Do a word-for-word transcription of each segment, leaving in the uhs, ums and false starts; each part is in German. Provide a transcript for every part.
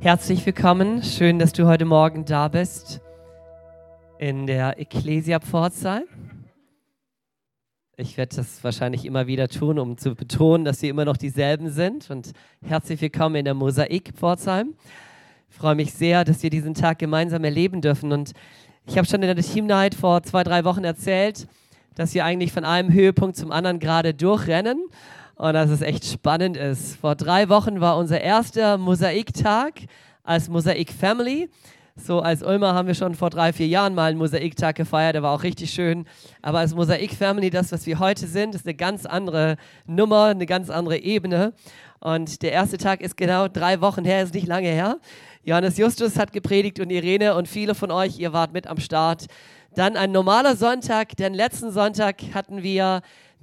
Herzlich willkommen, schön, dass du heute Morgen da bist in der Ecclesia Pforzheim. Ich werde das wahrscheinlich immer wieder tun, um zu betonen, dass sie immer noch dieselben sind. Und herzlich willkommen in der Mosaik Pforzheim. Ich freue mich sehr, dass wir diesen Tag gemeinsam erleben dürfen. Und ich habe schon in der Team Night vor zwei, drei Wochen erzählt, dass wir eigentlich von einem Höhepunkt zum anderen gerade durchrennen. Und dass es echt spannend ist. Vor drei Wochen war unser erster Mosaiktag als Mosaik Family. So als Ulmer haben wir schon vor drei, vier Jahren mal einen Mosaiktag gefeiert, der war auch richtig schön. Aber als Mosaik Family, das, was wir heute sind, ist eine ganz andere Nummer, eine ganz andere Ebene. Und der erste Tag ist genau drei Wochen her, ist nicht lange her. Johannes Justus hat gepredigt und Irene und viele von euch, ihr wart mit am Start. Dann ein normaler Sonntag, denn letzten Sonntag hatten wir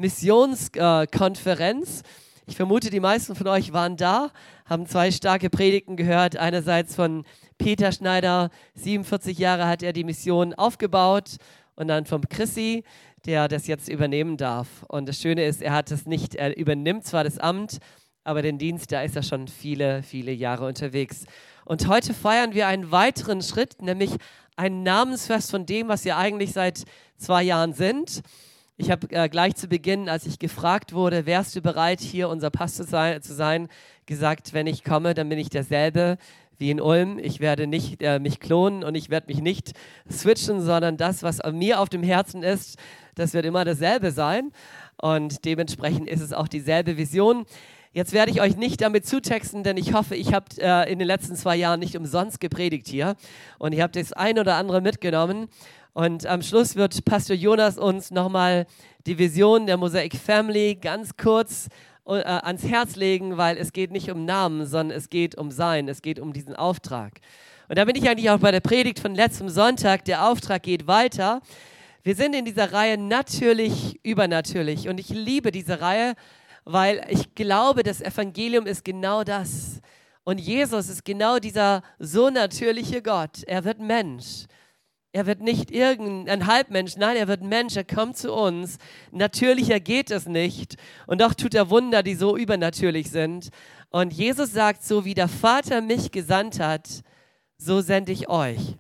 Missionskonferenz. Äh, ich vermute, die meisten von euch waren da, haben zwei starke Predigten gehört. Einerseits von Peter Schneider, siebenundvierzig Jahre hat er die Mission aufgebaut, und dann von Chrissy, der das jetzt übernehmen darf. Und das Schöne ist, er hat es nicht, er übernimmt zwar das Amt, aber den Dienst, da ist er schon viele, viele Jahre unterwegs. Und heute feiern wir einen weiteren Schritt, nämlich ein Namensfest von dem, was wir eigentlich seit zwei Jahren sind. Ich habe äh, gleich zu Beginn, als ich gefragt wurde, wärst du bereit, hier unser Pastor sei, zu sein, gesagt, wenn ich komme, dann bin ich derselbe wie in Ulm. Ich werde nicht äh, mich klonen und ich werde mich nicht switchen, sondern das, was mir auf dem Herzen ist, das wird immer dasselbe sein. Und dementsprechend ist es auch dieselbe Vision. Jetzt werde ich euch nicht damit zutexten, denn ich hoffe, ich habe äh, in den letzten zwei Jahren nicht umsonst gepredigt hier. Und ihr habt das ein oder andere mitgenommen. Und am Schluss wird Pastor Jonas uns nochmal die Vision der Mosaik Family ganz kurz äh, ans Herz legen, weil es geht nicht um Namen, sondern es geht um Sein, es geht um diesen Auftrag. Und da bin ich eigentlich auch bei der Predigt von letztem Sonntag. Der Auftrag geht weiter. Wir sind in dieser Reihe natürlich, übernatürlich. Und ich liebe diese Reihe, weil ich glaube, das Evangelium ist genau das. Und Jesus ist genau dieser so natürliche Gott. Er wird Mensch. Er wird nicht irgendein Halbmensch, nein, er wird Mensch, er kommt zu uns. Natürlicher geht es nicht. Und doch tut er Wunder, die so übernatürlich sind. Und Jesus sagt, so wie der Vater mich gesandt hat, so sende ich euch.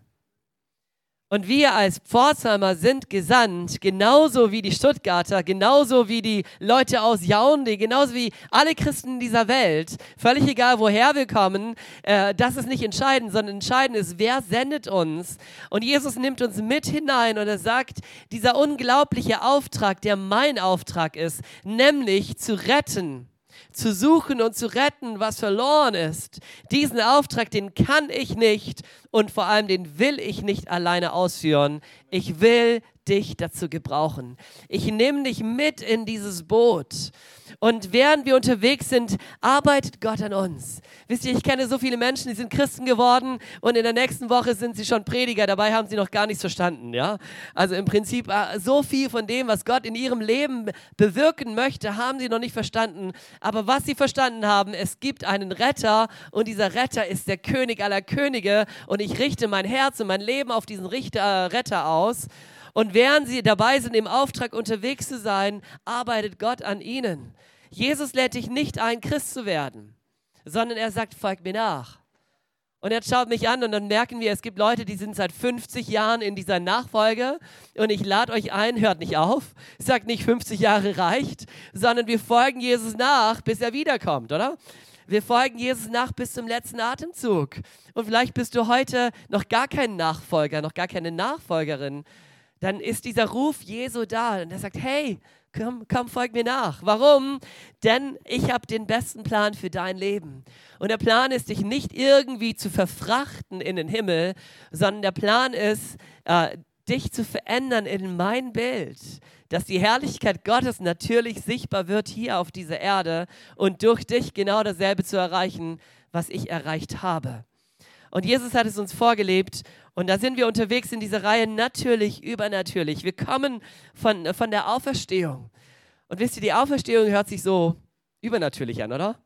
Und wir als Pforzheimer sind gesandt, genauso wie die Stuttgarter, genauso wie die Leute aus Yaoundé, genauso wie alle Christen in dieser Welt. Völlig egal, woher wir kommen, äh, das ist nicht entscheidend, sondern entscheidend ist, wer sendet uns. Und Jesus nimmt uns mit hinein und er sagt, dieser unglaubliche Auftrag, der mein Auftrag ist, nämlich zu retten. Zu suchen und zu retten, was verloren ist. Diesen Auftrag, den kann ich nicht und vor allem den will ich nicht alleine ausführen. Ich will dich dazu gebrauchen. Ich nehme dich mit in dieses Boot. Und während wir unterwegs sind, arbeitet Gott an uns. Wisst ihr, ich kenne so viele Menschen, die sind Christen geworden und in der nächsten Woche sind sie schon Prediger, dabei haben sie noch gar nichts verstanden. Ja? Also im Prinzip so viel von dem, was Gott in ihrem Leben bewirken möchte, haben sie noch nicht verstanden. Aber was sie verstanden haben, es gibt einen Retter und dieser Retter ist der König aller Könige und ich richte mein Herz und mein Leben auf diesen Richter, äh, Retter aus. Und während sie dabei sind, im Auftrag unterwegs zu sein, arbeitet Gott an ihnen. Jesus lädt dich nicht ein, Christ zu werden, sondern er sagt, folgt mir nach. Und er schaut mich an und dann merken wir, es gibt Leute, die sind seit fünfzig Jahren in dieser Nachfolge und ich lade euch ein, hört nicht auf, sagt nicht fünfzig Jahre reicht, sondern wir folgen Jesus nach, bis er wiederkommt, oder? Wir folgen Jesus nach bis zum letzten Atemzug. Und vielleicht bist du heute noch gar kein Nachfolger, noch gar keine Nachfolgerin. Dann ist dieser Ruf Jesu da und er sagt, hey, komm, komm, folg mir nach. Warum? Denn ich habe den besten Plan für dein Leben. Und der Plan ist, dich nicht irgendwie zu verfrachten in den Himmel, sondern der Plan ist, äh, dich zu verändern in mein Bild, dass die Herrlichkeit Gottes natürlich sichtbar wird hier auf dieser Erde und durch dich genau dasselbe zu erreichen, was ich erreicht habe. Und Jesus hat es uns vorgelebt und da sind wir unterwegs in dieser Reihe natürlich, übernatürlich. Wir kommen von, von der Auferstehung. Und wisst ihr, die Auferstehung hört sich so übernatürlich an, oder?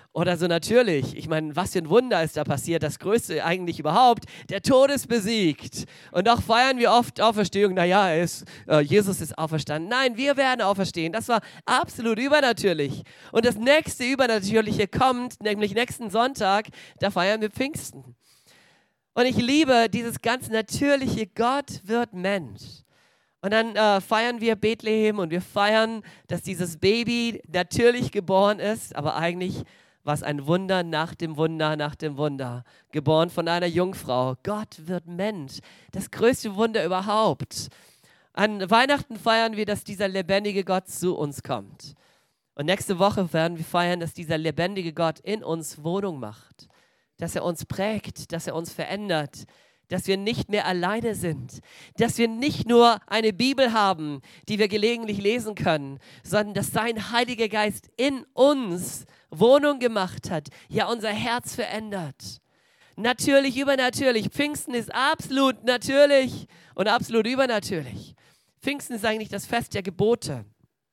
Oder so natürlich. Ich meine, was für ein Wunder ist da passiert? Das Größte eigentlich überhaupt. Der Tod ist besiegt. Und doch feiern wir oft Auferstehung. Naja, er ist, äh, Jesus ist auferstanden. Nein, wir werden auferstehen. Das war absolut übernatürlich. Und das nächste Übernatürliche kommt, nämlich nächsten Sonntag. Da feiern wir Pfingsten. Und ich liebe dieses ganz natürliche, Gott wird Mensch. Und dann äh, feiern wir Bethlehem und wir feiern, dass dieses Baby natürlich geboren ist, aber eigentlich war es ein Wunder nach dem Wunder, nach dem Wunder. Geboren von einer Jungfrau. Gott wird Mensch. Das größte Wunder überhaupt. An Weihnachten feiern wir, dass dieser lebendige Gott zu uns kommt. Und nächste Woche werden wir feiern, dass dieser lebendige Gott in uns Wohnung macht. Dass er uns prägt, dass er uns verändert. Dass wir nicht mehr alleine sind, dass wir nicht nur eine Bibel haben, die wir gelegentlich lesen können, sondern dass sein Heiliger Geist in uns Wohnung gemacht hat, ja unser Herz verändert. Natürlich, übernatürlich. Pfingsten ist absolut natürlich und absolut übernatürlich. Pfingsten ist eigentlich das Fest der Gebote.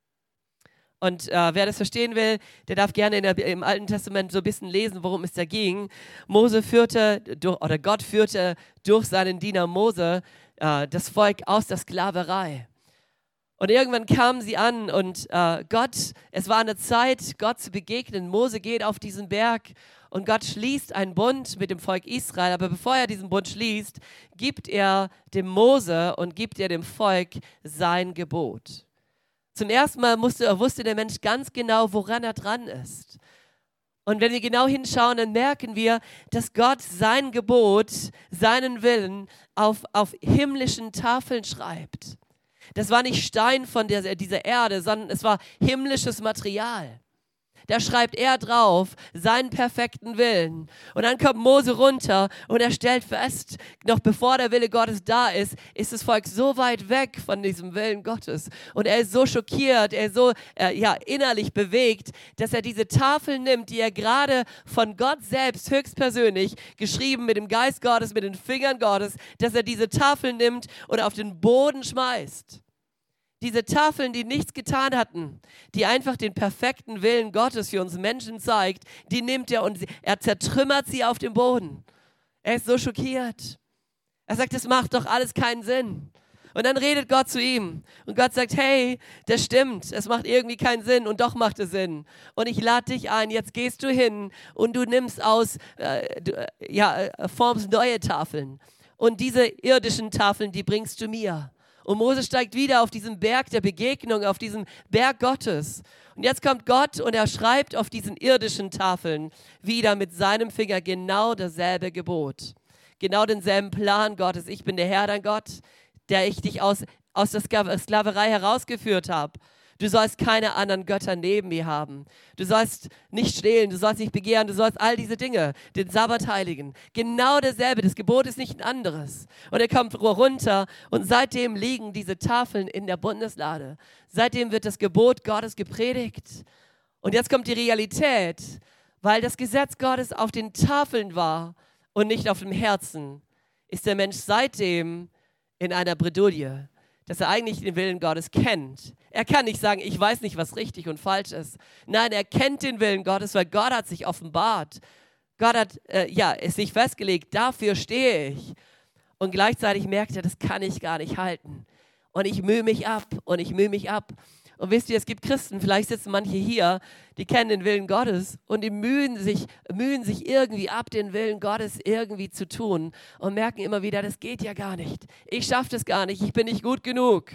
Und äh, wer das verstehen will, der darf gerne in der, im Alten Testament so ein bisschen lesen, worum es da ging. Mose führte, durch, oder Gott führte durch seinen Diener Mose äh, das Volk aus der Sklaverei. Und irgendwann kamen sie an und äh, Gott, es war eine Zeit, Gott zu begegnen. Mose geht auf diesen Berg und Gott schließt einen Bund mit dem Volk Israel. Aber bevor er diesen Bund schließt, gibt er dem Mose und gibt er dem Volk sein Gebot. Zum ersten Mal musste, wusste der Mensch ganz genau, woran er dran ist. Und wenn wir genau hinschauen, dann merken wir, dass Gott sein Gebot, seinen Willen auf, auf himmlischen Tafeln schreibt. Das war nicht Stein von der, dieser Erde, sondern es war himmlisches Material. Da schreibt er drauf seinen perfekten Willen. Und dann kommt Mose runter und er stellt fest, noch bevor der Wille Gottes da ist, ist das Volk so weit weg von diesem Willen Gottes. Und er ist so schockiert, er ist so äh, ja, innerlich bewegt, dass er diese Tafel nimmt, die er gerade von Gott selbst höchstpersönlich geschrieben mit dem Geist Gottes, mit den Fingern Gottes, dass er diese Tafel nimmt und auf den Boden schmeißt. Diese Tafeln, die nichts getan hatten, die einfach den perfekten Willen Gottes für uns Menschen zeigt, die nimmt er und er zertrümmert sie auf dem Boden. Er ist so schockiert. Er sagt, das macht doch alles keinen Sinn. Und dann redet Gott zu ihm und Gott sagt, hey, das stimmt, es macht irgendwie keinen Sinn und doch macht es Sinn. Und ich lade dich ein, jetzt gehst du hin und du nimmst aus, äh, du, äh, ja, äh, formst neue Tafeln. Und diese irdischen Tafeln, die bringst du mir. Und Mose steigt wieder auf diesen Berg der Begegnung, auf diesen Berg Gottes. Und jetzt kommt Gott und er schreibt auf diesen irdischen Tafeln wieder mit seinem Finger genau dasselbe Gebot. Genau denselben Plan Gottes. Ich bin der Herr, dein Gott, der ich dich aus, aus der Sklaverei herausgeführt habe. Du sollst keine anderen Götter neben mir haben. Du sollst nicht stehlen, du sollst nicht begehren, du sollst all diese Dinge, den Sabbat heiligen. Genau dasselbe, das Gebot ist nicht ein anderes. Und er kommt runter und seitdem liegen diese Tafeln in der Bundeslade. Seitdem wird das Gebot Gottes gepredigt. Und jetzt kommt die Realität, weil das Gesetz Gottes auf den Tafeln war und nicht auf dem Herzen, ist der Mensch seitdem in einer Bredouille, dass er eigentlich den Willen Gottes kennt. Er kann nicht sagen, ich weiß nicht, was richtig und falsch ist. Nein, er kennt den Willen Gottes, weil Gott hat sich offenbart. Gott hat äh, ja, es sich festgelegt, dafür stehe ich. Und gleichzeitig merkt er, das kann ich gar nicht halten. Und ich mühe mich ab und ich mühe mich ab. Und wisst ihr, es gibt Christen, vielleicht sitzen manche hier, die kennen den Willen Gottes und die mühen sich, mühen sich irgendwie ab, den Willen Gottes irgendwie zu tun und merken immer wieder, das geht ja gar nicht. Ich schaffe das gar nicht, ich bin nicht gut genug.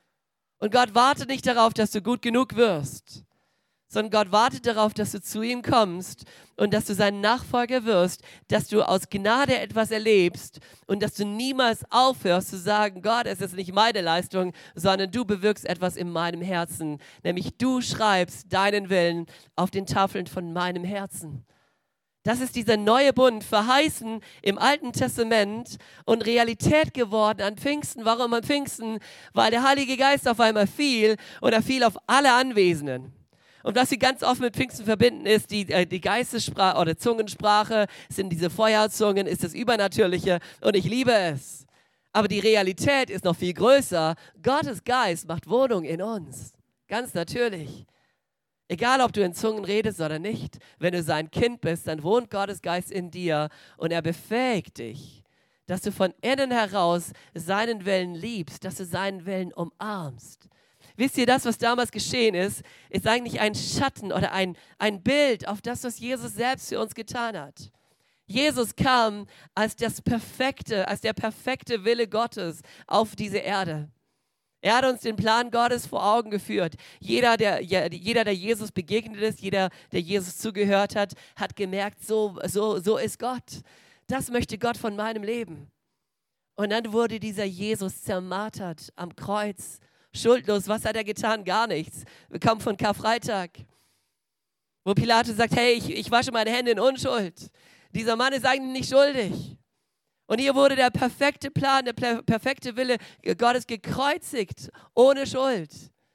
Und Gott wartet nicht darauf, dass du gut genug wirst, sondern Gott wartet darauf, dass du zu ihm kommst und dass du sein Nachfolger wirst, dass du aus Gnade etwas erlebst und dass du niemals aufhörst zu sagen, Gott, es ist nicht meine Leistung, sondern du bewirkst etwas in meinem Herzen, nämlich du schreibst deinen Willen auf den Tafeln von meinem Herzen. Das ist dieser neue Bund, verheißen im Alten Testament und Realität geworden an Pfingsten. Warum an Pfingsten? Weil der Heilige Geist auf einmal fiel und er fiel auf alle Anwesenden. Und was sie ganz oft mit Pfingsten verbinden, ist die, äh, die Geistessprache oder Zungensprache, sind diese Feuerzungen, ist das Übernatürliche und ich liebe es. Aber die Realität ist noch viel größer. Gottes Geist macht Wohnung in uns, ganz natürlich. Egal, ob du in Zungen redest oder nicht, wenn du sein Kind bist, dann wohnt Gottes Geist in dir und er befähigt dich, dass du von innen heraus seinen Willen liebst, dass du seinen Willen umarmst. Wisst ihr, das, was damals geschehen ist, ist eigentlich ein Schatten oder ein, ein Bild auf das, was Jesus selbst für uns getan hat. Jesus kam als das perfekte, als der perfekte Wille Gottes auf diese Erde. Er hat uns den Plan Gottes vor Augen geführt. Jeder der, jeder, der Jesus begegnet ist, jeder, der Jesus zugehört hat, hat gemerkt, so, so, so ist Gott. Das möchte Gott von meinem Leben. Und dann wurde dieser Jesus zermartert am Kreuz, schuldlos. Was hat er getan? Gar nichts. Wir kommen von Karfreitag, wo Pilatus sagt, hey, ich, ich wasche meine Hände in Unschuld. Dieser Mann ist eigentlich nicht schuldig. Und hier wurde der perfekte Plan, der perfekte Wille Gottes gekreuzigt, ohne Schuld.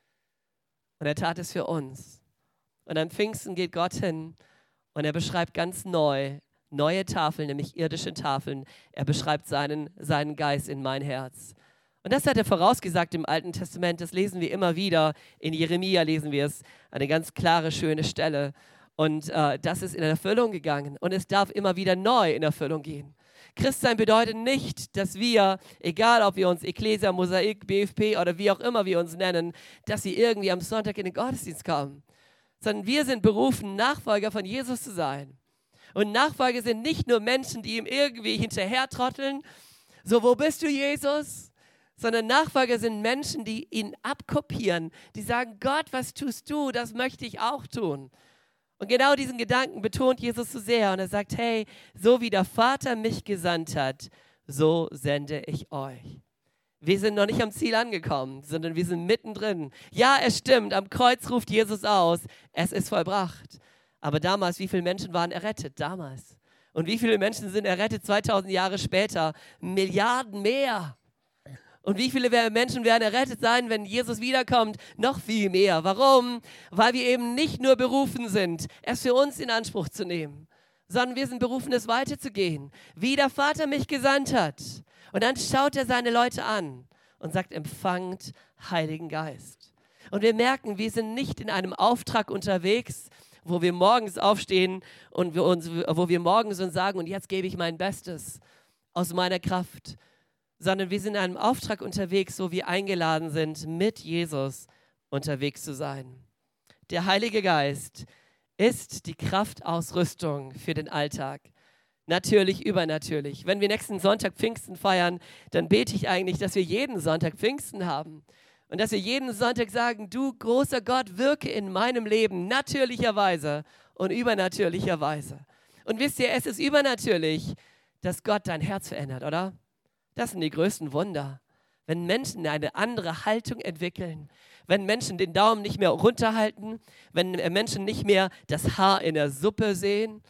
Und er tat es für uns. Und am Pfingsten geht Gott hin und er beschreibt ganz neu, neue Tafeln, nämlich irdische Tafeln. Er beschreibt seinen, seinen Geist in mein Herz. Und das hat er vorausgesagt im Alten Testament. Das lesen wir immer wieder. In Jeremia lesen wir es, eine ganz klare, schöne Stelle. Und äh, das ist in Erfüllung gegangen. Und es darf immer wieder neu in Erfüllung gehen. Christsein bedeutet nicht, dass wir, egal ob wir uns Ekklesia, Mosaik, B F P oder wie auch immer wir uns nennen, dass sie irgendwie am Sonntag in den Gottesdienst kommen. Sondern wir sind berufen, Nachfolger von Jesus zu sein. Und Nachfolger sind nicht nur Menschen, die ihm irgendwie hinterher trotteln, so, wo bist du, Jesus? Sondern Nachfolger sind Menschen, die ihn abkopieren, die sagen, Gott, was tust du? Das möchte ich auch tun. Und genau diesen Gedanken betont Jesus so sehr und er sagt, hey, so wie der Vater mich gesandt hat, so sende ich euch. Wir sind noch nicht am Ziel angekommen, sondern wir sind mittendrin. Ja, es stimmt, am Kreuz ruft Jesus aus, es ist vollbracht. Aber damals, wie viele Menschen waren errettet? Damals. Und wie viele Menschen sind errettet zweitausend Jahre später? Milliarden mehr. Und wie viele Menschen werden errettet sein, wenn Jesus wiederkommt? Noch viel mehr. Warum? Weil wir eben nicht nur berufen sind, es für uns in Anspruch zu nehmen, sondern wir sind berufen, es weiterzugehen, wie der Vater mich gesandt hat. Und dann schaut er seine Leute an und sagt, empfangt Heiligen Geist. Und wir merken, wir sind nicht in einem Auftrag unterwegs, wo wir morgens aufstehen und wir uns, wo wir morgens uns sagen, und jetzt gebe ich mein Bestes aus meiner Kraft, sondern wir sind in einem Auftrag unterwegs, wo wir eingeladen sind, mit Jesus unterwegs zu sein. Der Heilige Geist ist die Kraftausrüstung für den Alltag. Natürlich, übernatürlich. Wenn wir nächsten Sonntag Pfingsten feiern, dann bete ich eigentlich, dass wir jeden Sonntag Pfingsten haben. Und dass wir jeden Sonntag sagen, du großer Gott, wirke in meinem Leben natürlicherweise und übernatürlicherweise. Und wisst ihr, es ist übernatürlich, dass Gott dein Herz verändert, oder? Das sind die größten Wunder. Wenn Menschen eine andere Haltung entwickeln, wenn Menschen den Daumen nicht mehr runterhalten, wenn Menschen nicht mehr das Haar in der Suppe sehen.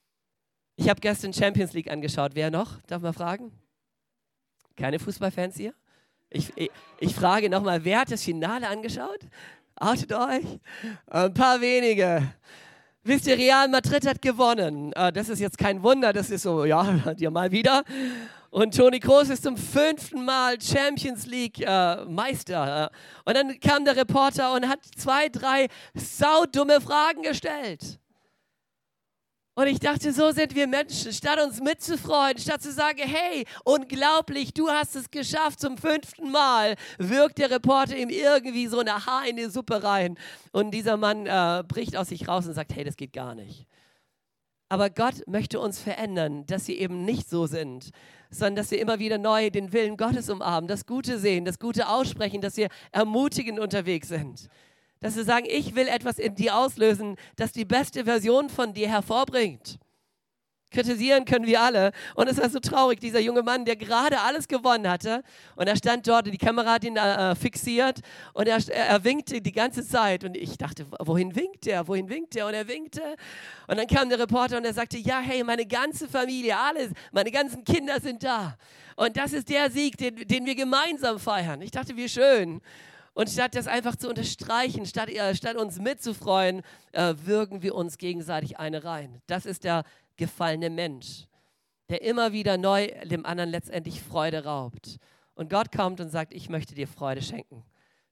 Ich habe gestern Champions League angeschaut. Wer noch? Darf man fragen? Keine Fußballfans hier? Ich, ich, ich frage nochmal, wer hat das Finale angeschaut? Outet euch? Ein paar wenige. Wisst ihr, Real Madrid hat gewonnen. Das ist jetzt kein Wunder, das ist so, ja, hat ihr mal wieder. Und Toni Kroos ist zum fünften Mal Champions League äh, Meister. Und dann kam der Reporter und hat zwei, drei saudumme Fragen gestellt. Und ich dachte, so sind wir Menschen, statt uns mitzufreuen, statt zu sagen, hey, unglaublich, du hast es geschafft zum fünften Mal, wirkt der Reporter ihm irgendwie so ein Haar in die Suppe rein. Und dieser Mann äh, bricht aus sich raus und sagt, hey, das geht gar nicht. Aber Gott möchte uns verändern, dass wir eben nicht so sind, sondern dass wir immer wieder neu den Willen Gottes umarmen, das Gute sehen, das Gute aussprechen, dass wir ermutigend unterwegs sind. Dass wir sagen, ich will etwas in dir auslösen, das die beste Version von dir hervorbringt. Kritisieren können wir alle. Und es war so traurig, dieser junge Mann, der gerade alles gewonnen hatte. Und er stand dort, und die Kamera hat ihn äh, fixiert. Und er, er winkte die ganze Zeit. Und ich dachte, wohin winkt er? Wohin winkt er? Und er winkte. Und dann kam der Reporter und er sagte, ja, hey, meine ganze Familie, alles, meine ganzen Kinder sind da. Und das ist der Sieg, den, den wir gemeinsam feiern. Ich dachte, wie schön. Und statt das einfach zu unterstreichen, statt, äh, statt uns mitzufreuen, äh, würgen wir uns gegenseitig eine rein. Das ist der gefallene Mensch, der immer wieder neu dem anderen letztendlich Freude raubt. Und Gott kommt und sagt, ich möchte dir Freude schenken.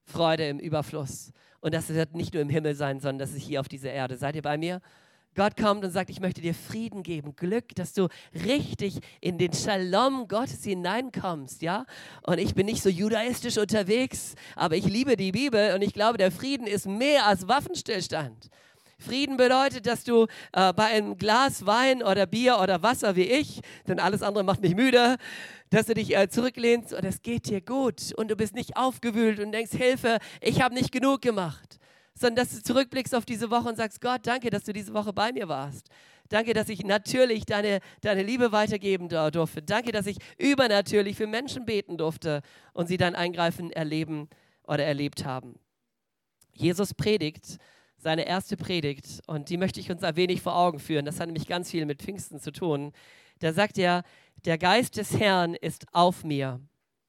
Freude im Überfluss. Und das wird nicht nur im Himmel sein, sondern das ist hier auf dieser Erde. Seid ihr bei mir? Gott kommt und sagt, ich möchte dir Frieden geben, Glück, dass du richtig in den Shalom Gottes hineinkommst, ja? Und ich bin nicht so judaistisch unterwegs, aber ich liebe die Bibel und ich glaube, der Frieden ist mehr als Waffenstillstand. Frieden bedeutet, dass du äh, bei einem Glas Wein oder Bier oder Wasser wie ich, denn alles andere macht mich müde, dass du dich äh, zurücklehnst und es geht dir gut und du bist nicht aufgewühlt und denkst, Hilfe, ich habe nicht genug gemacht. Sondern dass du zurückblickst auf diese Woche und sagst, Gott, danke, dass du diese Woche bei mir warst. Danke, dass ich natürlich deine, deine Liebe weitergeben durfte. Danke, dass ich übernatürlich für Menschen beten durfte und sie dann eingreifen, erleben oder erlebt haben. Jesus predigt seine erste Predigt und die möchte ich uns ein wenig vor Augen führen. Das hat nämlich ganz viel mit Pfingsten zu tun. Da sagt er, der Geist des Herrn ist auf mir.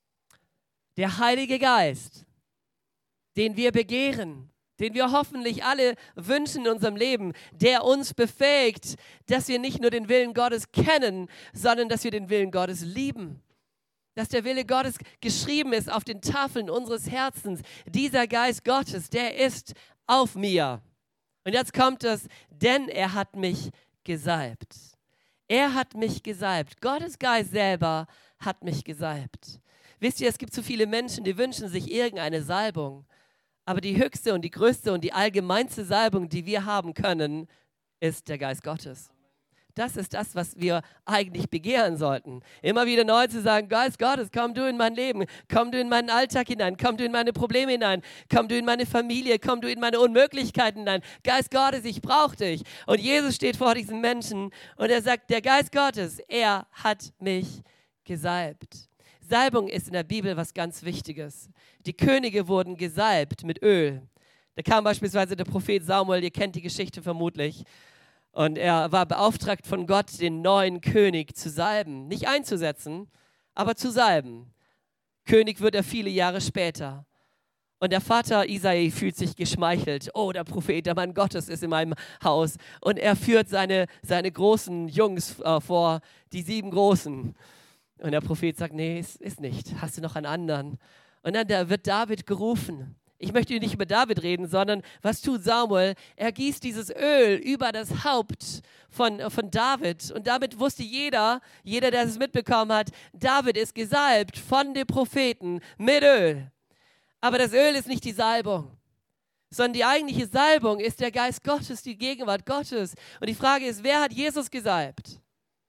Der Heilige Geist, den wir begehren, den wir hoffentlich alle wünschen in unserem Leben, der uns befähigt, dass wir nicht nur den Willen Gottes kennen, sondern dass wir den Willen Gottes lieben. Dass der Wille Gottes geschrieben ist auf den Tafeln unseres Herzens. Dieser Geist Gottes, der ist auf mir. Und jetzt kommt es, denn er hat mich gesalbt. Er hat mich gesalbt. Gottes Geist selber hat mich gesalbt. Wisst ihr, es gibt so viele Menschen, die wünschen sich irgendeine Salbung. Aber die höchste und die größte und die allgemeinste Salbung, die wir haben können, ist der Geist Gottes. Das ist das, was wir eigentlich begehren sollten. Immer wieder neu zu sagen, Geist Gottes, komm du in mein Leben, komm du in meinen Alltag hinein, komm du in meine Probleme hinein, komm du in meine Familie, komm du in meine Unmöglichkeiten hinein. Geist Gottes, ich brauche dich. Und Jesus steht vor diesen Menschen und er sagt, der Geist Gottes, er hat mich gesalbt. Salbung ist in der Bibel was ganz Wichtiges. Die Könige wurden gesalbt mit Öl. Da kam beispielsweise der Prophet Samuel, ihr kennt die Geschichte vermutlich, und er war beauftragt von Gott, den neuen König zu salben. Nicht einzusetzen, aber zu salben. König wird er viele Jahre später. Und der Vater Isai fühlt sich geschmeichelt. Oh, der Prophet, der Mann Gottes ist in meinem Haus. Und er führt seine, seine großen Jungs äh, vor, die sieben Großen. Und der Prophet sagt, nee, es ist nicht. Hast du noch einen anderen? Und dann da wird David gerufen. Ich möchte nicht über David reden, sondern was tut Samuel? Er gießt dieses Öl über das Haupt von, von David. Und damit wusste jeder, jeder, der es mitbekommen hat, David ist gesalbt von dem Propheten mit Öl. Aber das Öl ist nicht die Salbung, sondern die eigentliche Salbung ist der Geist Gottes, die Gegenwart Gottes. Und die Frage ist, wer hat Jesus gesalbt?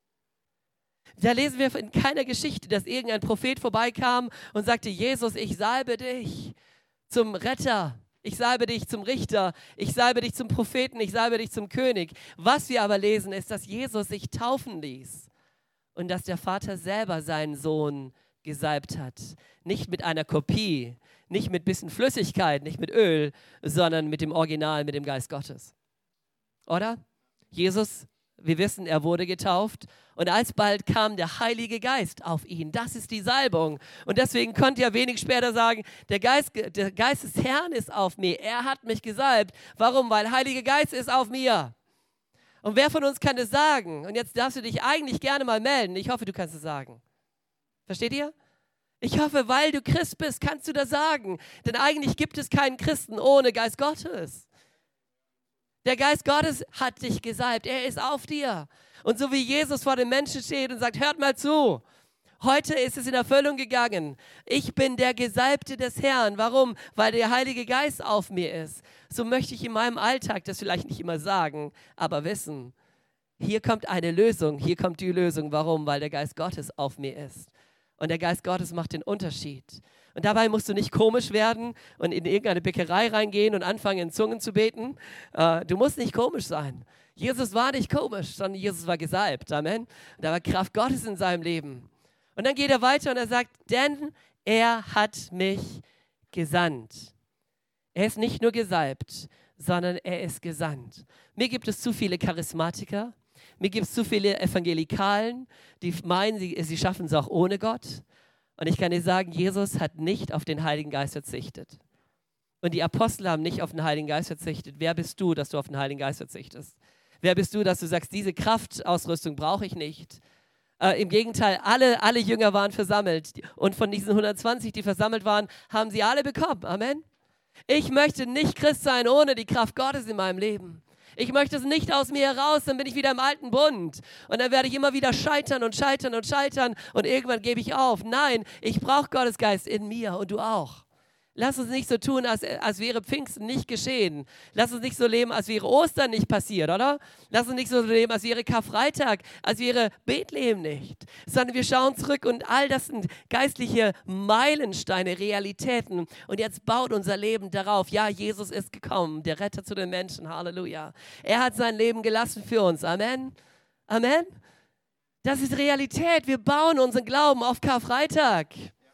Da lesen wir in keiner Geschichte, dass irgendein Prophet vorbeikam und sagte, Jesus, ich salbe dich zum Retter, ich salbe dich zum Richter, ich salbe dich zum Propheten, ich salbe dich zum König. Was wir aber lesen, ist, dass Jesus sich taufen ließ und dass der Vater selber seinen Sohn gesalbt hat. Nicht mit einer Kopie, nicht mit bisschen Flüssigkeit, nicht mit Öl, sondern mit dem Original, mit dem Geist Gottes. Oder? Jesus, wir wissen, er wurde getauft und alsbald kam der Heilige Geist auf ihn. Das ist die Salbung. Und deswegen konnte er wenig später sagen, der Geist, der Geist des Herrn ist auf mir. Er hat mich gesalbt. Warum? Weil der Heilige Geist ist auf mir. Und wer von uns kann das sagen? Und jetzt darfst du dich eigentlich gerne mal melden. Ich hoffe, du kannst es sagen. Versteht ihr? Ich hoffe, weil du Christ bist, kannst du das sagen. Denn eigentlich gibt es keinen Christen ohne Geist Gottes. Der Geist Gottes hat dich gesalbt. Er ist auf dir. Und so wie Jesus vor den Menschen steht und sagt, hört mal zu. Heute ist es in Erfüllung gegangen. Ich bin der Gesalbte des Herrn. Warum? Weil der Heilige Geist auf mir ist. So möchte ich in meinem Alltag das vielleicht nicht immer sagen, aber wissen, hier kommt eine Lösung. Hier kommt die Lösung. Warum? Weil der Geist Gottes auf mir ist. Und der Geist Gottes macht den Unterschied. Und dabei musst du nicht komisch werden und in irgendeine Bäckerei reingehen und anfangen, in Zungen zu beten. Äh, du musst nicht komisch sein. Jesus war nicht komisch, sondern Jesus war gesalbt. Amen. Und da war Kraft Gottes in seinem Leben. Und dann geht er weiter und er sagt, denn er hat mich gesandt. Er ist nicht nur gesalbt, sondern er ist gesandt. Mir gibt es zu viele Charismatiker. Mir gibt es zu viele Evangelikalen, die meinen, sie, sie schaffen es auch ohne Gott. Und ich kann dir sagen, Jesus hat nicht auf den Heiligen Geist verzichtet. Und die Apostel haben nicht auf den Heiligen Geist verzichtet. Wer bist du, dass du auf den Heiligen Geist verzichtest? Wer bist du, dass du sagst, diese Kraftausrüstung brauche ich nicht? Äh, Im Gegenteil, alle, alle Jünger waren versammelt. Und von diesen hundertzwanzig, die versammelt waren, haben sie alle bekommen. Amen. Ich möchte nicht Christ sein ohne die Kraft Gottes in meinem Leben. Ich möchte es nicht aus mir heraus, dann bin ich wieder im alten Bund. Und dann werde ich immer wieder scheitern und scheitern und scheitern und irgendwann gebe ich auf. Nein, ich brauche Gottes Geist in mir und du auch. Lass uns nicht so tun, als, als wäre Pfingsten nicht geschehen. Lass uns nicht so leben, als wäre Ostern nicht passiert, oder? Lass uns nicht so leben, als wäre Karfreitag, als wäre Bethlehem nicht. Sondern wir schauen zurück und all das sind geistliche Meilensteine, Realitäten. Und jetzt baut unser Leben darauf. Ja, Jesus ist gekommen, der Retter zu den Menschen. Halleluja. Er hat sein Leben gelassen für uns. Amen. Amen. Das ist Realität. Wir bauen unseren Glauben auf Karfreitag.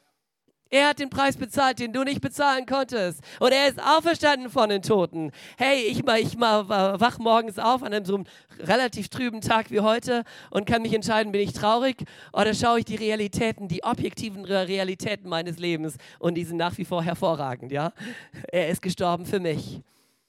Er hat den Preis bezahlt, den du nicht bezahlen konntest. Und er ist auferstanden von den Toten. Hey, ich, mal, ich mal wach morgens auf an einem so einem relativ trüben Tag wie heute und kann mich entscheiden, bin ich traurig oder schaue ich die Realitäten, die objektiven Realitäten meines Lebens und die sind nach wie vor hervorragend. Ja? Er ist gestorben für mich.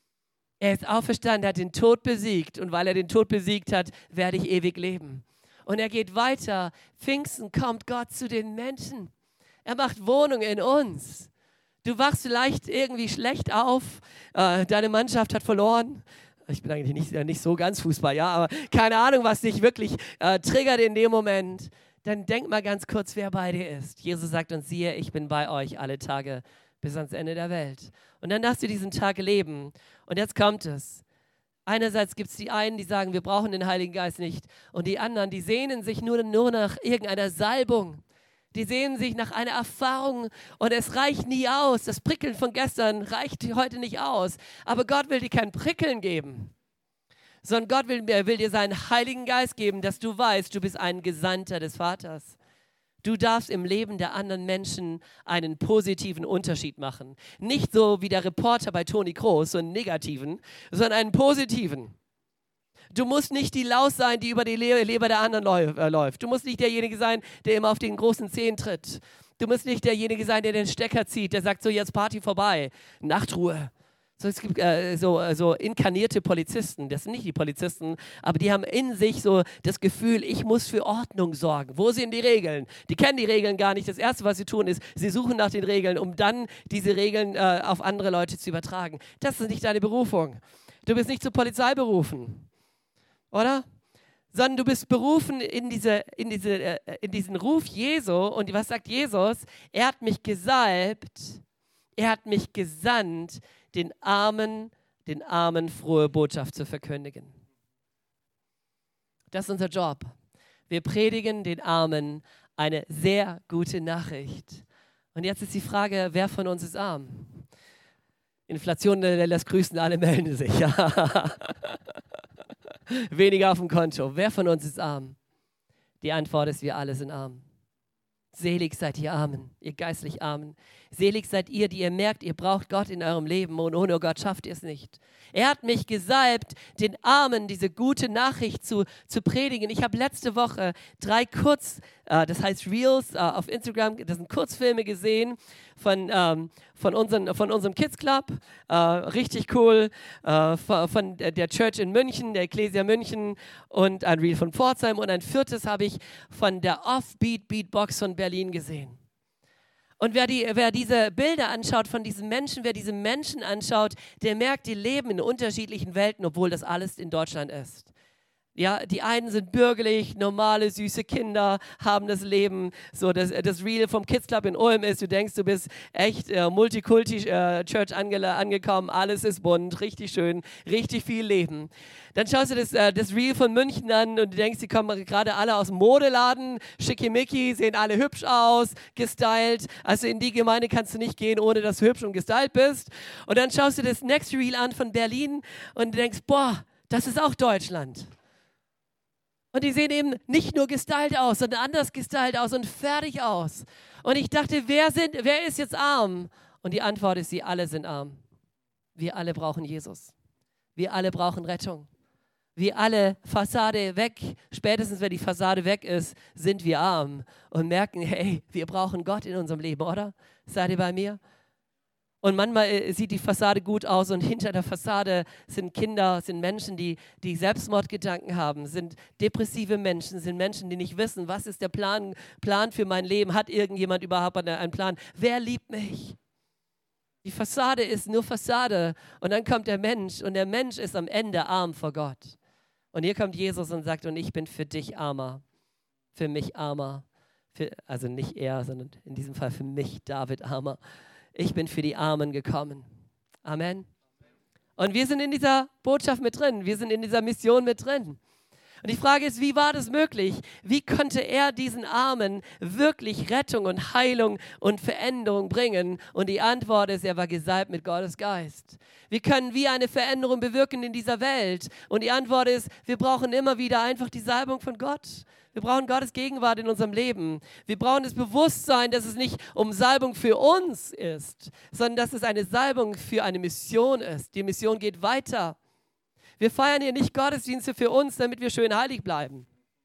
Er ist auferstanden, er hat den Tod besiegt und weil er den Tod besiegt hat, werde ich ewig leben. Und er geht weiter. Pfingsten kommt Gott zu den Menschen. Er macht Wohnung in uns. Du wachst vielleicht irgendwie schlecht auf. Äh, deine Mannschaft hat verloren. Ich bin eigentlich nicht, nicht so ganz Fußball, ja, aber keine Ahnung, was dich wirklich äh, triggert in dem Moment. Dann denk mal ganz kurz, wer bei dir ist. Jesus sagt uns, siehe, ich bin bei euch alle Tage bis ans Ende der Welt. Und dann darfst du diesen Tag leben. Und jetzt kommt es. Einerseits gibt es die einen, die sagen, wir brauchen den Heiligen Geist nicht. Und die anderen, die sehnen sich nur, nur nach irgendeiner Salbung. Die sehnen sich nach einer Erfahrung und es reicht nie aus. Das Prickeln von gestern reicht heute nicht aus. Aber Gott will dir kein Prickeln geben, sondern Gott will, will dir seinen Heiligen Geist geben, dass du weißt, du bist ein Gesandter des Vaters. Du darfst im Leben der anderen Menschen einen positiven Unterschied machen. Nicht so wie der Reporter bei Toni Kroos, so einen negativen, sondern einen positiven. Du musst nicht die Laus sein, die über die Leber der anderen läuft. Du musst nicht derjenige sein, der immer auf den großen Zehen tritt. Du musst nicht derjenige sein, der den Stecker zieht, der sagt so, jetzt Party vorbei, Nachtruhe. So, es gibt äh, so, so inkarnierte Polizisten, das sind nicht die Polizisten, aber die haben in sich so das Gefühl, ich muss für Ordnung sorgen. Wo sind die Regeln? Die kennen die Regeln gar nicht. Das Erste, was sie tun, ist, sie suchen nach den Regeln, um dann diese Regeln äh, auf andere Leute zu übertragen. Das ist nicht deine Berufung. Du bist nicht zur Polizei berufen. Oder? Sondern du bist berufen in, diese, in, diese, in diesen Ruf Jesu. Und was sagt Jesus? Er hat mich gesalbt, er hat mich gesandt, den Armen, den Armen frohe Botschaft zu verkündigen. Das ist unser Job. Wir predigen den Armen eine sehr gute Nachricht. Und jetzt ist die Frage, wer von uns ist arm? Inflation lässt grüßen, alle melden sich. Weniger auf dem Konto. Wer von uns ist arm? Die Antwort ist, wir alle sind arm. Selig seid ihr Armen, ihr geistlich Armen. Selig seid ihr, die ihr merkt, ihr braucht Gott in eurem Leben und ohne Gott schafft ihr es nicht. Er hat mich gesalbt, den Armen diese gute Nachricht zu, zu predigen. Ich habe letzte Woche drei Kurz, äh, das heißt Reels äh, auf Instagram, das sind Kurzfilme gesehen von, ähm, von, unseren, von unserem Kids Club. Äh, richtig cool. Äh, von, von der Church in München, der Ecclesia München und ein Reel von Pforzheim und ein viertes habe ich von der Offbeat Beatbox von Berlin gesehen. Und wer, die, wer diese Bilder anschaut von diesen Menschen, wer diese Menschen anschaut, der merkt, die leben in unterschiedlichen Welten, obwohl das alles in Deutschland ist. Ja, die einen sind bürgerlich, normale, süße Kinder, haben das Leben. So, das, das Reel vom Kids Club in Ulm ist, du denkst, du bist echt äh, Multikulti-Church äh, ange angekommen, alles ist bunt, richtig schön, richtig viel Leben. Dann schaust du das, äh, das Reel von München an und du denkst, die kommen gerade alle aus dem Modeladen, schickimicki, sehen alle hübsch aus, gestylt. Also in die Gemeinde kannst du nicht gehen, ohne dass du hübsch und gestylt bist. Und dann schaust du das Next Reel an von Berlin und du denkst, boah, das ist auch Deutschland. Und die sehen eben nicht nur gestylt aus, sondern anders gestylt aus und fertig aus. Und ich dachte, wer, sind, wer ist jetzt arm? Und die Antwort ist, sie alle sind arm. Wir alle brauchen Jesus. Wir alle brauchen Rettung. Wir alle, Fassade weg, spätestens wenn die Fassade weg ist, sind wir arm und merken, hey, wir brauchen Gott in unserem Leben, oder? Seid ihr bei mir? Und manchmal sieht die Fassade gut aus und hinter der Fassade sind Kinder, sind Menschen, die, die Selbstmordgedanken haben, sind depressive Menschen, sind Menschen, die nicht wissen, was ist der Plan, Plan für mein Leben, hat irgendjemand überhaupt einen Plan, wer liebt mich? Die Fassade ist nur Fassade und dann kommt der Mensch und der Mensch ist am Ende arm vor Gott. Und hier kommt Jesus und sagt, und ich bin für dich armer, für mich armer, für, also nicht er, sondern in diesem Fall für mich, David, armer. Ich bin für die Armen gekommen. Amen. Und wir sind in dieser Botschaft mit drin, wir sind in dieser Mission mit drin. Und die Frage ist, wie war das möglich? Wie konnte er diesen Armen wirklich Rettung und Heilung und Veränderung bringen? Und die Antwort ist, er war gesalbt mit Gottes Geist. Wie können wir eine Veränderung bewirken in dieser Welt? Und die Antwort ist, wir brauchen immer wieder einfach die Salbung von Gott. Wir brauchen Gottes Gegenwart in unserem Leben. Wir brauchen das Bewusstsein, dass es nicht um Salbung für uns ist, sondern dass es eine Salbung für eine Mission ist. Die Mission geht weiter. Wir feiern hier nicht Gottesdienste für uns, damit wir schön heilig bleiben.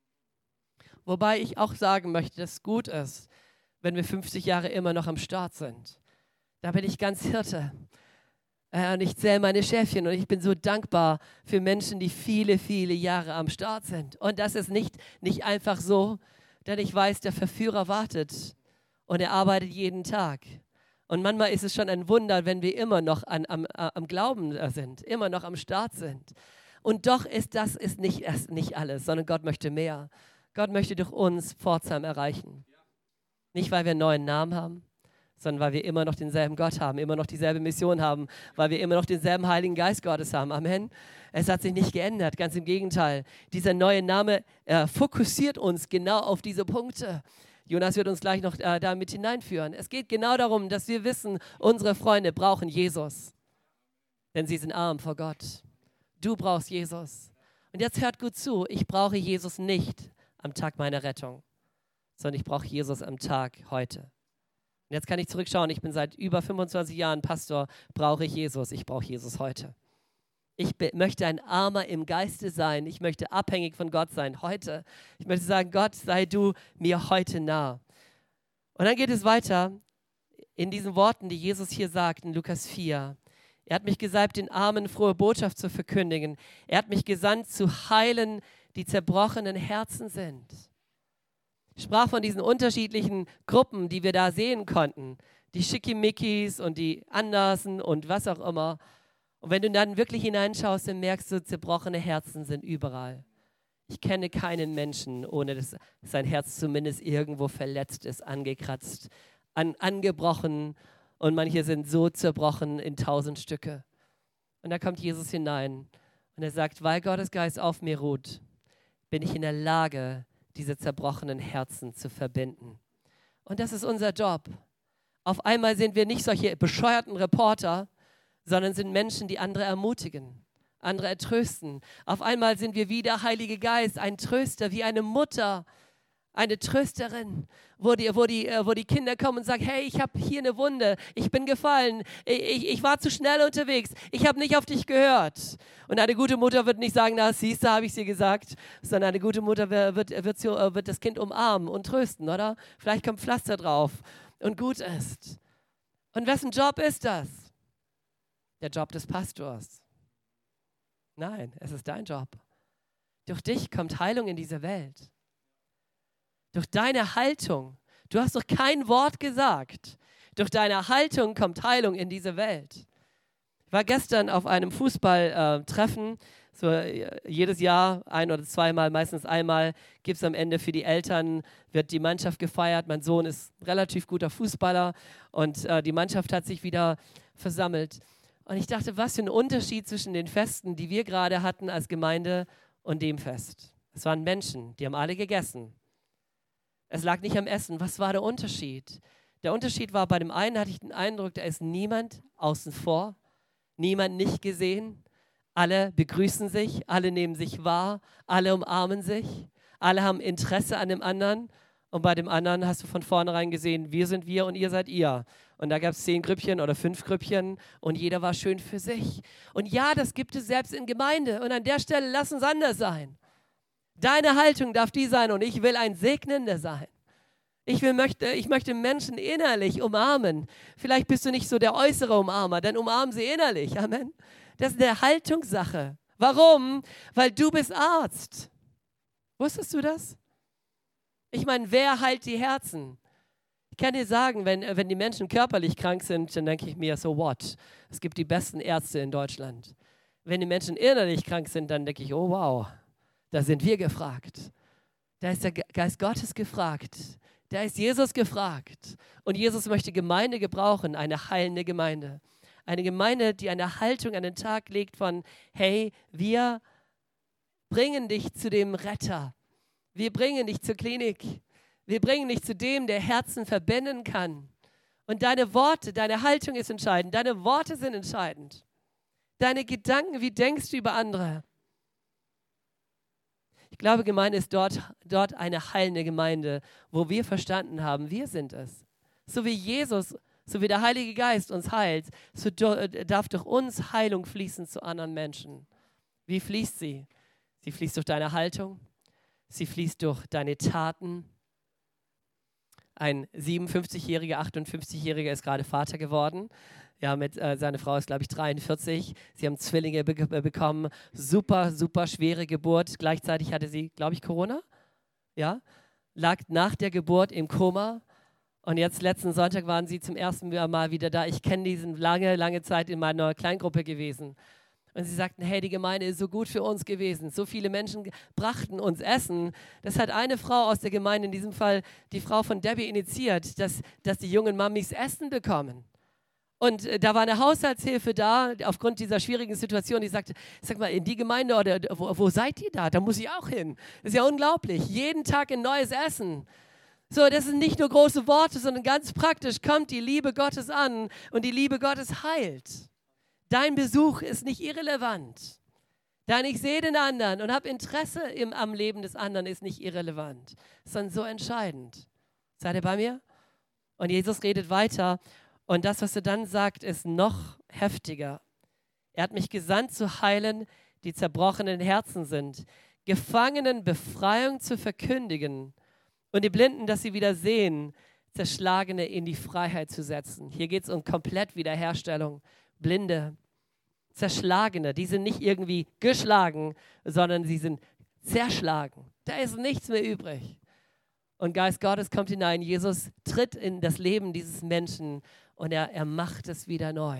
Wobei ich auch sagen möchte, dass es gut ist, wenn wir fünfzig Jahre immer noch am Start sind. Da bin ich ganz Hirte. Äh, und ich zähle meine Schäfchen und ich bin so dankbar für Menschen, die viele, viele Jahre am Start sind. Und das ist nicht, nicht einfach so, denn ich weiß, der Verführer wartet und er arbeitet jeden Tag. Und manchmal ist es schon ein Wunder, wenn wir immer noch an, am, am Glauben sind, immer noch am Start sind. Und doch ist das ist nicht, erst nicht alles, sondern Gott möchte mehr. Gott möchte durch uns Pforzheim erreichen. Nicht, weil wir einen neuen Namen haben, sondern weil wir immer noch denselben Gott haben, immer noch dieselbe Mission haben, weil wir immer noch denselben Heiligen Geist Gottes haben. Amen. Es hat sich nicht geändert, ganz im Gegenteil. Dieser neue Name äh, fokussiert uns genau auf diese Punkte. Jonas wird uns gleich noch äh, da mit hineinführen. Es geht genau darum, dass wir wissen, unsere Freunde brauchen Jesus. Denn sie sind arm vor Gott. Du brauchst Jesus. Und jetzt hört gut zu, ich brauche Jesus nicht am Tag meiner Rettung, sondern ich brauche Jesus am Tag heute. Und jetzt kann ich zurückschauen, ich bin seit über fünfundzwanzig Jahren Pastor, brauche ich Jesus, ich brauche Jesus heute. Ich be- möchte ein Armer im Geiste sein. Ich möchte abhängig von Gott sein, heute. Ich möchte sagen, Gott, sei du mir heute nah. Und dann geht es weiter in diesen Worten, die Jesus hier sagt in Lukas vier. Er hat mich gesalbt, den Armen frohe Botschaft zu verkündigen. Er hat mich gesandt, zu heilen, die zerbrochenen Herzen sind. Ich sprach von diesen unterschiedlichen Gruppen, die wir da sehen konnten. Die Schickimickis und die Andersen und was auch immer. Und wenn du dann wirklich hineinschaust, dann merkst du, zerbrochene Herzen sind überall. Ich kenne keinen Menschen, ohne dass sein Herz zumindest irgendwo verletzt ist, angekratzt, an, angebrochen. Und manche sind so zerbrochen in tausend Stücke. Und da kommt Jesus hinein und er sagt, weil Gottes Geist auf mir ruht, bin ich in der Lage, diese zerbrochenen Herzen zu verbinden. Und das ist unser Job. Auf einmal sind wir nicht solche bescheuerten Reporter, sondern sind Menschen, die andere ermutigen, andere ertrösten. Auf einmal sind wir wie der Heilige Geist, ein Tröster, wie eine Mutter, eine Trösterin, wo die, wo die, wo die Kinder kommen und sagen, hey, ich habe hier eine Wunde, ich bin gefallen, ich, ich war zu schnell unterwegs, ich habe nicht auf dich gehört. Und eine gute Mutter wird nicht sagen, na siehst du, habe ich dir gesagt, sondern eine gute Mutter wird, wird, wird, wird das Kind umarmen und trösten, oder? Vielleicht kommt Pflaster drauf und gut ist. Und wessen Job ist das? Der Job des Pastors. Nein, es ist dein Job. Durch dich kommt Heilung in diese Welt. Durch deine Haltung. Du hast doch kein Wort gesagt. Durch deine Haltung kommt Heilung in diese Welt. Ich war gestern auf einem Fußballtreffen. So, jedes Jahr, ein oder zweimal, meistens einmal, gibt es am Ende für die Eltern, wird die Mannschaft gefeiert. Mein Sohn ist relativ guter Fußballer und äh, die Mannschaft hat sich wieder versammelt. Und ich dachte, was für ein Unterschied zwischen den Festen, die wir gerade hatten als Gemeinde und dem Fest. Es waren Menschen, die haben alle gegessen. Es lag nicht am Essen. Was war der Unterschied? Der Unterschied war, bei dem einen hatte ich den Eindruck, da ist niemand außen vor, niemand nicht gesehen. Alle begrüßen sich, alle nehmen sich wahr, alle umarmen sich, alle haben Interesse an dem anderen. Und bei dem anderen hast du von vornherein gesehen, wir sind wir und ihr seid ihr. Und da gab es zehn Grüppchen oder fünf Grüppchen und jeder war schön für sich. Und ja, das gibt es selbst in Gemeinde. Und an der Stelle lass uns anders sein. Deine Haltung darf die sein und ich will ein Segnender sein. Ich, will, möchte, ich möchte Menschen innerlich umarmen. Vielleicht bist du nicht so der äußere Umarmer, dann umarmen sie innerlich. Amen. Das ist eine Haltungssache. Warum? Weil du bist Arzt. Wusstest du das? Ich meine, wer heilt die Herzen? Ich kann dir sagen, wenn, wenn die Menschen körperlich krank sind, dann denke ich mir, so what? Es gibt die besten Ärzte in Deutschland. Wenn die Menschen innerlich krank sind, dann denke ich, oh wow, da sind wir gefragt. Da ist der Geist Gottes gefragt. Da ist Jesus gefragt. Und Jesus möchte Gemeinde gebrauchen, eine heilende Gemeinde. Eine Gemeinde, die eine Haltung an den Tag legt von, hey, wir bringen dich zu dem Retter. Wir bringen dich zur Klinik. Wir bringen dich zu dem, der Herzen verbinden kann. Und deine Worte, deine Haltung ist entscheidend. Deine Worte sind entscheidend. Deine Gedanken, wie denkst du über andere? Ich glaube, Gemeinde ist dort, dort eine heilende Gemeinde, wo wir verstanden haben, wir sind es. So wie Jesus, so wie der Heilige Geist uns heilt, so darf durch uns Heilung fließen zu anderen Menschen. Wie fließt sie? Sie fließt durch deine Haltung. Sie fließt durch deine Taten. Ein siebenundfünfzigjähriger, achtundfünfzigjähriger ist gerade Vater geworden. Ja, mit, äh, seine Frau ist, glaube ich, dreiundvierzig. Sie haben Zwillinge be- bekommen. Super, super schwere Geburt. Gleichzeitig hatte sie, glaube ich, Corona. Ja, lag nach der Geburt im Koma. Und jetzt letzten Sonntag waren sie zum ersten Mal wieder da. Ich kenne diesen lange, lange Zeit in meiner Kleingruppe gewesen. Und sie sagten, hey, die Gemeinde ist so gut für uns gewesen. So viele Menschen brachten uns Essen. Das hat eine Frau aus der Gemeinde, in diesem Fall die Frau von Debbie, initiiert, dass, dass die jungen Mamis Essen bekommen. Und äh, da war eine Haushaltshilfe da, aufgrund dieser schwierigen Situation, die sagte, sag mal, in die Gemeinde, oder wo, wo seid ihr da? Da muss ich auch hin. Das ist ja unglaublich. Jeden Tag ein neues Essen. So, das sind nicht nur große Worte, sondern ganz praktisch kommt die Liebe Gottes an und die Liebe Gottes heilt. Dein Besuch ist nicht irrelevant. Dein Ich sehe den anderen und habe Interesse im, am Leben des anderen ist nicht irrelevant, sondern so entscheidend. Seid ihr bei mir? Und Jesus redet weiter und das, was er dann sagt, ist noch heftiger. Er hat mich gesandt zu heilen, die zerbrochenen Herzen sind, Gefangenen Befreiung zu verkündigen und die Blinden, dass sie wieder sehen, Zerschlagene in die Freiheit zu setzen. Hier geht es um komplett Wiederherstellung. Blinde, Zerschlagene, die sind nicht irgendwie geschlagen, sondern sie sind zerschlagen. Da ist nichts mehr übrig. Und Geist Gottes kommt hinein. Jesus tritt in das Leben dieses Menschen und er, er macht es wieder neu.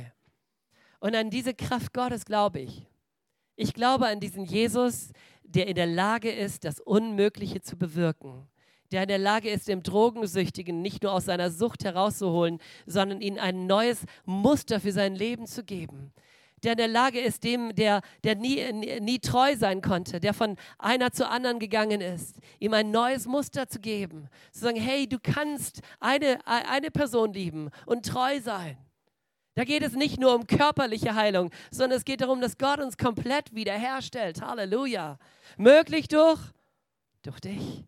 Und an diese Kraft Gottes glaube ich. Ich glaube an diesen Jesus, der in der Lage ist, das Unmögliche zu bewirken. Der in der Lage ist, dem Drogensüchtigen nicht nur aus seiner Sucht herauszuholen, sondern ihm ein neues Muster für sein Leben zu geben. Der in der Lage ist, dem, der, der nie, nie, nie treu sein konnte, der von einer zur anderen gegangen ist, ihm ein neues Muster zu geben. Zu sagen, hey, du kannst eine, eine Person lieben und treu sein. Da geht es nicht nur um körperliche Heilung, sondern es geht darum, dass Gott uns komplett wiederherstellt. Halleluja. Möglich durch, durch dich.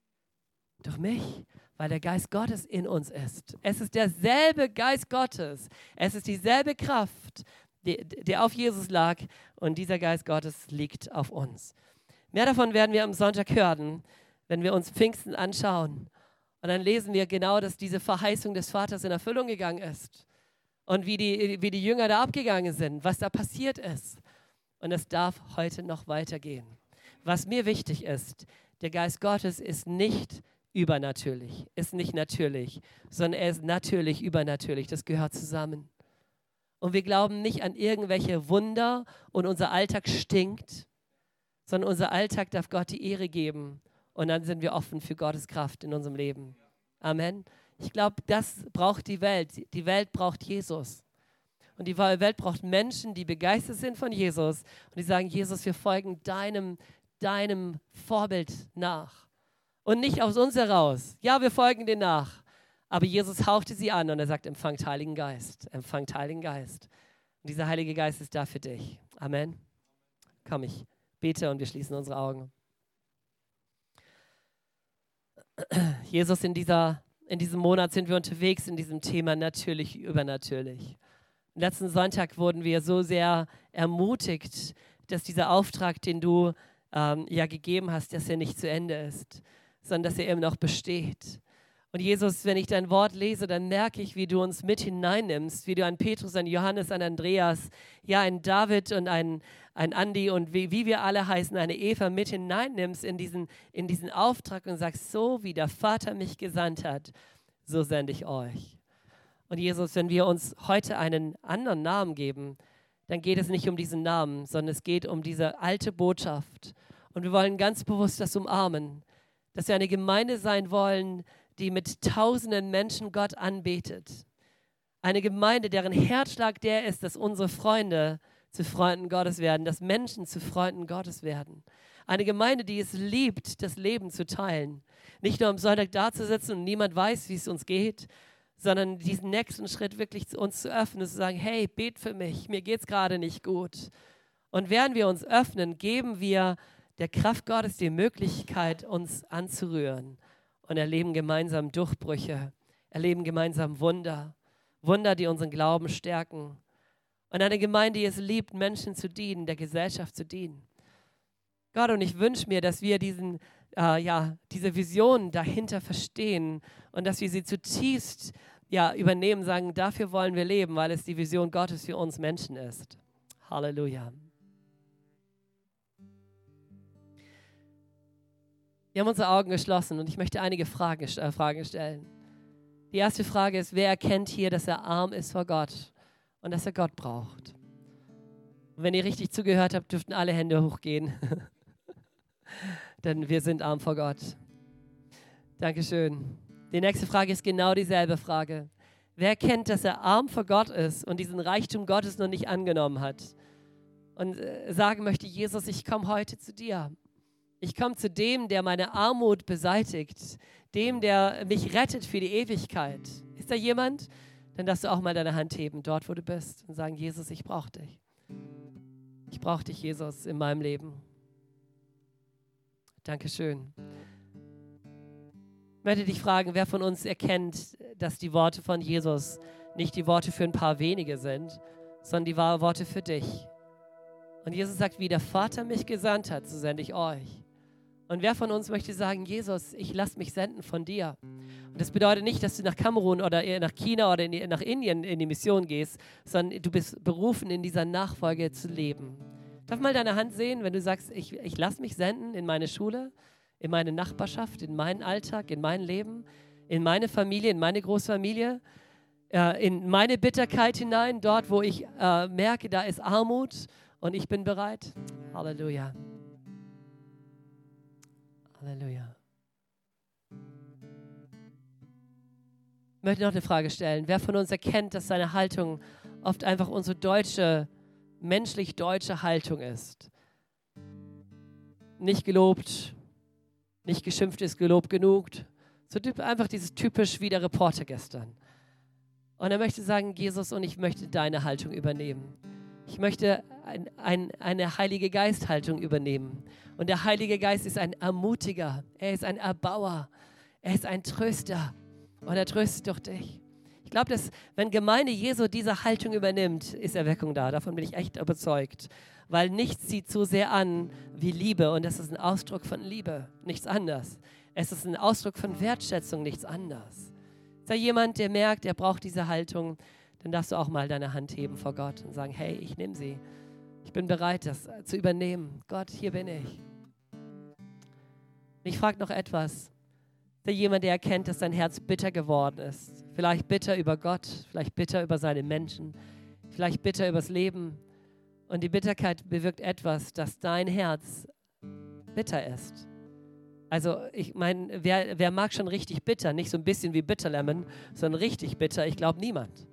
Durch mich, weil der Geist Gottes in uns ist. Es ist derselbe Geist Gottes. Es ist dieselbe Kraft, die, die auf Jesus lag und dieser Geist Gottes liegt auf uns. Mehr davon werden wir am Sonntag hören, wenn wir uns Pfingsten anschauen. Und dann lesen wir genau, dass diese Verheißung des Vaters in Erfüllung gegangen ist und wie die, wie die Jünger da abgegangen sind, was da passiert ist. Und es darf heute noch weitergehen. Was mir wichtig ist, der Geist Gottes ist nicht übernatürlich, ist nicht natürlich, sondern er ist natürlich, übernatürlich. Das gehört zusammen. Und wir glauben nicht an irgendwelche Wunder und unser Alltag stinkt, sondern unser Alltag darf Gott die Ehre geben. Und dann sind wir offen für Gottes Kraft in unserem Leben. Amen. Ich glaube, das braucht die Welt. Die Welt braucht Jesus. Und die Welt braucht Menschen, die begeistert sind von Jesus und die sagen, Jesus, wir folgen deinem, deinem Vorbild nach. Und nicht aus uns heraus. Ja, wir folgen dir nach. Aber Jesus hauchte sie an und er sagt, empfangt Heiligen Geist. Empfangt Heiligen Geist. Und dieser Heilige Geist ist da für dich. Amen. Komm, ich bete und wir schließen unsere Augen. Jesus, in, dieser, in diesem Monat sind wir unterwegs in diesem Thema natürlich, übernatürlich. Letzten Sonntag wurden wir so sehr ermutigt, dass dieser Auftrag, den du ähm, ja gegeben hast, dass er nicht zu Ende ist, sondern dass er eben noch besteht. Und Jesus, wenn ich dein Wort lese, dann merke ich, wie du uns mit hineinnimmst, wie du einen Petrus, einen Johannes, einen Andreas, ja, einen David und einen, einen Andi und wie, wie wir alle heißen, eine Eva mit hineinnimmst in diesen, in diesen Auftrag und sagst, so wie der Vater mich gesandt hat, so sende ich euch. Und Jesus, wenn wir uns heute einen anderen Namen geben, dann geht es nicht um diesen Namen, sondern es geht um diese alte Botschaft. Und wir wollen ganz bewusst das umarmen, dass wir eine Gemeinde sein wollen, die mit tausenden Menschen Gott anbetet. Eine Gemeinde, deren Herzschlag der ist, dass unsere Freunde zu Freunden Gottes werden, dass Menschen zu Freunden Gottes werden. Eine Gemeinde, die es liebt, das Leben zu teilen. Nicht nur am Sonntag da zu sitzen und niemand weiß, wie es uns geht, sondern diesen nächsten Schritt wirklich zu uns zu öffnen und zu sagen, hey, bet für mich, mir geht es gerade nicht gut. Und während wir uns öffnen, geben wir der Kraft Gottes die Möglichkeit, uns anzurühren und erleben gemeinsam Durchbrüche, erleben gemeinsam Wunder, Wunder, die unseren Glauben stärken. Und eine Gemeinde, die es liebt, Menschen zu dienen, der Gesellschaft zu dienen. Gott, und ich wünsche mir, dass wir diesen, äh, ja, diese Vision dahinter verstehen und dass wir sie zutiefst ja, übernehmen, sagen, dafür wollen wir leben, weil es die Vision Gottes für uns Menschen ist. Halleluja. Wir haben unsere Augen geschlossen und ich möchte einige Fragen, äh, Fragen stellen. Die erste Frage ist, wer erkennt hier, dass er arm ist vor Gott und dass er Gott braucht? Und wenn ihr richtig zugehört habt, dürften alle Hände hochgehen. Denn wir sind arm vor Gott. Dankeschön. Die nächste Frage ist genau dieselbe Frage. Wer erkennt, dass er arm vor Gott ist und diesen Reichtum Gottes noch nicht angenommen hat? Und äh, sagen möchte, Jesus, ich komme heute zu dir. Ich komme zu dem, der meine Armut beseitigt, dem, der mich rettet für die Ewigkeit. Ist da jemand? Dann darfst du auch mal deine Hand heben, dort wo du bist, und sagen, Jesus, ich brauche dich. Ich brauche dich, Jesus, in meinem Leben. Dankeschön. Ich möchte dich fragen, wer von uns erkennt, dass die Worte von Jesus nicht die Worte für ein paar wenige sind, sondern die wahren Worte für dich. Und Jesus sagt, wie der Vater mich gesandt hat, so sende ich euch. Und wer von uns möchte sagen, Jesus, ich lasse mich senden von dir. Und das bedeutet nicht, dass du nach Kamerun oder nach China oder in die, nach Indien in die Mission gehst, sondern du bist berufen, in dieser Nachfolge zu leben. Darf mal deine Hand sehen, wenn du sagst, ich, ich lasse mich senden in meine Schule, in meine Nachbarschaft, in meinen Alltag, in mein Leben, in meine Familie, in meine Großfamilie, äh, in meine Bitterkeit hinein, dort, wo ich äh, merke, da ist Armut und ich bin bereit. Halleluja. Halleluja. Ich möchte noch eine Frage stellen. Wer von uns erkennt, dass seine Haltung oft einfach unsere deutsche, menschlich-deutsche Haltung ist? Nicht gelobt, nicht geschimpft ist gelobt genug. So einfach dieses typisch wie der Reporter gestern. Und er möchte sagen, Jesus, und ich möchte deine Haltung übernehmen. Ich möchte ein, ein, eine Heilige Geist-Haltung übernehmen. Und der Heilige Geist ist ein Ermutiger. Er ist ein Erbauer. Er ist ein Tröster. Und er tröstet durch dich. Ich glaube, dass wenn Gemeinde Jesu diese Haltung übernimmt, ist Erweckung da. Davon bin ich echt überzeugt. Weil nichts zieht so sehr an wie Liebe. Und das ist ein Ausdruck von Liebe. Nichts anderes. Es ist ein Ausdruck von Wertschätzung. Nichts anderes. Ist da jemand, der merkt, er braucht diese Haltung, dann darfst du auch mal deine Hand heben vor Gott und sagen, hey, ich nehme sie. Ich bin bereit, das zu übernehmen. Gott, hier bin ich. Und ich frage noch etwas. Ist da jemand, der erkennt, dass sein Herz bitter geworden ist? Vielleicht bitter über Gott, vielleicht bitter über seine Menschen, vielleicht bitter übers Leben. Und die Bitterkeit bewirkt etwas, dass dein Herz bitter ist. Also ich meine, wer, wer mag schon richtig bitter? Nicht so ein bisschen wie Bitterlemon, sondern richtig bitter. Ich glaube niemand.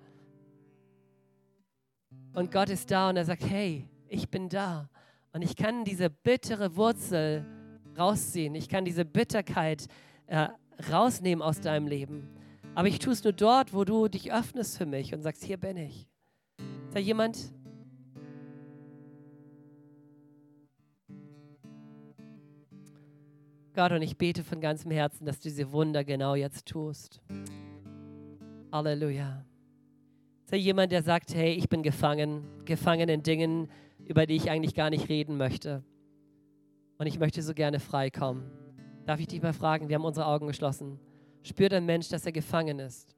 Und Gott ist da und er sagt, hey, ich bin da. Und ich kann diese bittere Wurzel rausziehen. Ich kann diese Bitterkeit äh, rausnehmen aus deinem Leben. Aber ich tue es nur dort, wo du dich öffnest für mich und sagst, hier bin ich. Ist da jemand? Gott, und ich bete von ganzem Herzen, dass du diese Wunder genau jetzt tust. Halleluja. Ist da jemand, der sagt, hey, ich bin gefangen, gefangen in Dingen, über die ich eigentlich gar nicht reden möchte. Und ich möchte so gerne frei kommen. Darf ich dich mal fragen, wir haben unsere Augen geschlossen. Spürt ein Mensch, dass er gefangen ist?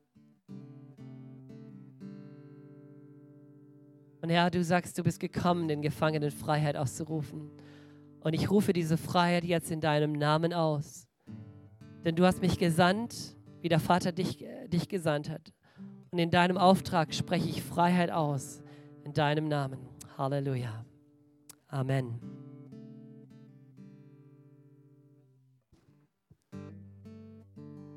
Und Herr, du sagst, du bist gekommen, den Gefangenen Freiheit auszurufen. Und ich rufe diese Freiheit jetzt in deinem Namen aus. Denn du hast mich gesandt wie der Vater dich, dich gesandt hat. Und in deinem Auftrag spreche ich Freiheit aus, in deinem Namen. Halleluja. Amen.